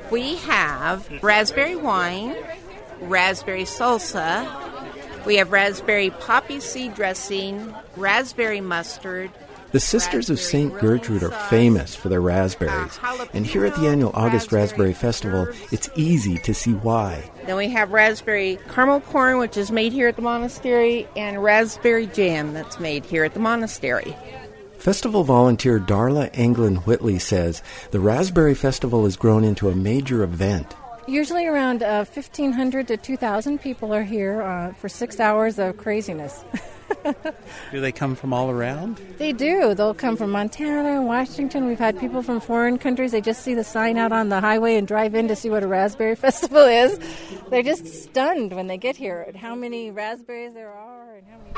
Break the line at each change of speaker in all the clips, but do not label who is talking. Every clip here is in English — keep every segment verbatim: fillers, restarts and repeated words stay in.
We have raspberry wine, raspberry salsa, we have raspberry poppy seed dressing, raspberry mustard.
The Sisters of Saint Gertrude are famous for their raspberries, and here at the annual August Raspberry Festival, it's easy to see why.
Then we have raspberry caramel corn, which is made here at the monastery, and raspberry jam that's made here at the monastery.
Festival volunteer Darla Englund Whitley says the Raspberry Festival has grown into a major event.
Usually around uh, fifteen hundred to two thousand people are here uh, for six hours of craziness.
Do they come from all around?
They do. They'll come from Montana, Washington. We've had people from foreign countries. They just see the sign out on the highway and drive in to see what a raspberry festival is. They're just stunned when they get here at how many raspberries there are and how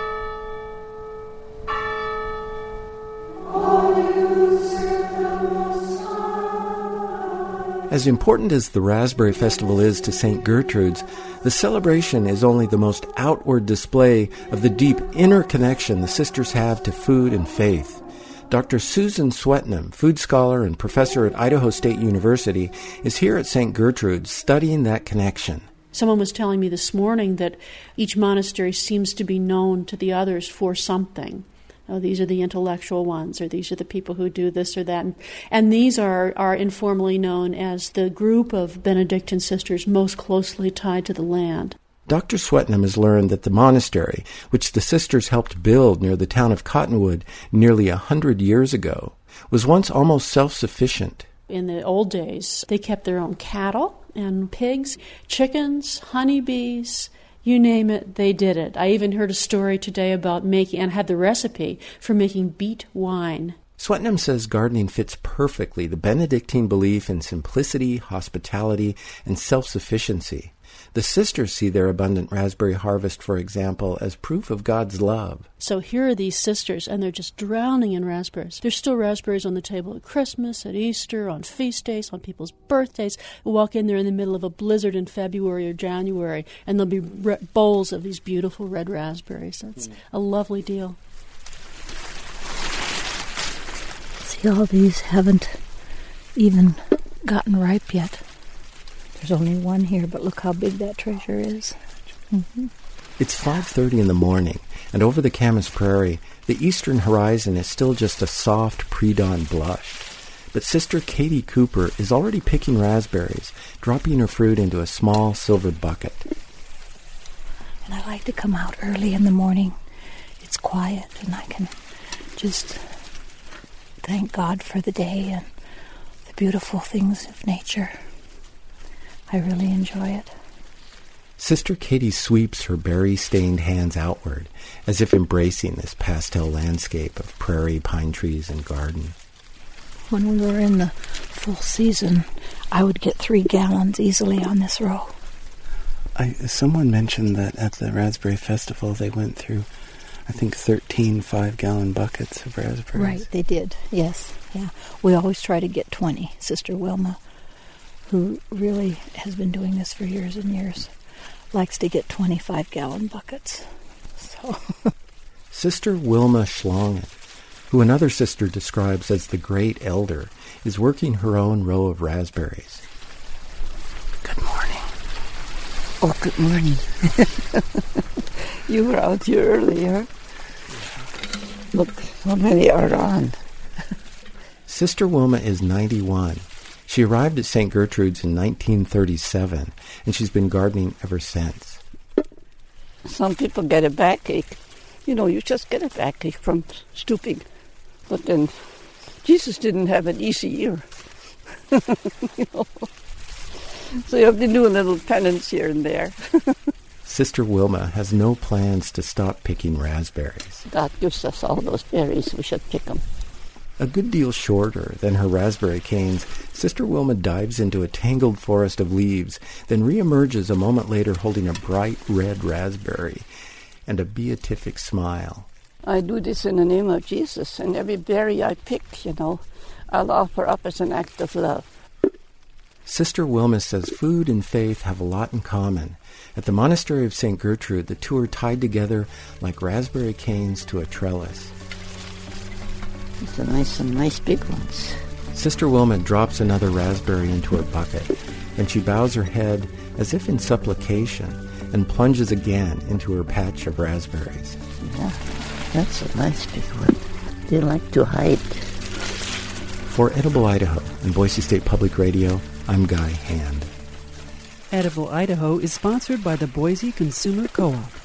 many... As important as the Raspberry Festival is to Saint Gertrude's, the celebration is only the most outward display of the deep inner connection the sisters have to food and faith. Doctor Susan Swetnam, food scholar and professor at Idaho State University, is here at Saint Gertrude's studying that connection.
Someone was telling me this morning that each monastery seems to be known to the others for something. Oh, these are the intellectual ones, or these are the people who do this or that. And these are, are informally known as the group of Benedictine sisters most closely tied to the land.
Doctor Swetnam has learned that the monastery, which the sisters helped build near the town of Cottonwood nearly a hundred years ago, was once almost self-sufficient.
In the old days, they kept their own cattle and pigs, chickens, honeybees. You name it, they did it. I even heard a story today about making, and had the recipe for making beet wine.
Swetnam says gardening fits perfectly the Benedictine belief in simplicity, hospitality, and self-sufficiency. The sisters see their abundant raspberry harvest, for example, as proof of God's love.
So here are these sisters, and they're just drowning in raspberries. There's still raspberries on the table at Christmas, at Easter, on feast days, on people's birthdays. You walk in there in the middle of a blizzard in February or January, and there'll be re- bowls of these beautiful red raspberries. That's a lovely deal.
See, all these haven't even gotten ripe yet. There's only one here, but look how big that treasure is. Mm-hmm.
It's five thirty in the morning, and over the Camas Prairie, the eastern horizon is still just a soft pre-dawn blush. But Sister Katie Cooper is already picking raspberries, dropping her fruit into a small silver bucket.
And I like to come out early in the morning. It's quiet, and I can just thank God for the day and the beautiful things of nature. I really enjoy it.
Sister Katie sweeps her berry-stained hands outward, as if embracing this pastel landscape of prairie, pine trees, and garden.
When we were in the full season, I would get three gallons easily on this row.
I, someone mentioned that at the Raspberry Festival they went through, I think, thirteen five-gallon buckets of raspberries.
Right, they did, yes. Yeah, we always try to get twenty. Sister Wilma, who really has been doing this for years and years, likes to get twenty-five-gallon buckets. So,
Sister Wilma Schlongen, who another sister describes as the Great Elder, is working her own row of raspberries.
Good morning.
Oh, good morning. You were out here earlier. Look, how many are on.
Sister Wilma is ninety-one. She arrived at Saint Gertrude's in nineteen thirty-seven, and she's been gardening ever since.
Some people get a backache. You know, you just get a backache from stooping. But then Jesus didn't have an easy year. You know? So you have to do a little penance here and there.
Sister Wilma has no plans to stop picking raspberries.
God gives us all those berries. We should pick them.
A good deal shorter than her raspberry canes, Sister Wilma dives into a tangled forest of leaves, then reemerges a moment later holding a bright red raspberry and a beatific smile.
I do this in the name of Jesus, and every berry I pick, you know, I'll offer up as an act of love.
Sister Wilma says food and faith have a lot in common. At the Monastery of Saint Gertrude, the two are tied together like raspberry canes to a trellis.
These are nice, some nice big ones.
Sister Wilma drops another raspberry into her bucket, and she bows her head as if in supplication and plunges again into her patch of raspberries.
Yeah, that's a nice big one. They like to hide.
For Edible Idaho and Boise State Public Radio, I'm Guy Hand.
Edible Idaho is sponsored by the Boise Consumer Co-op.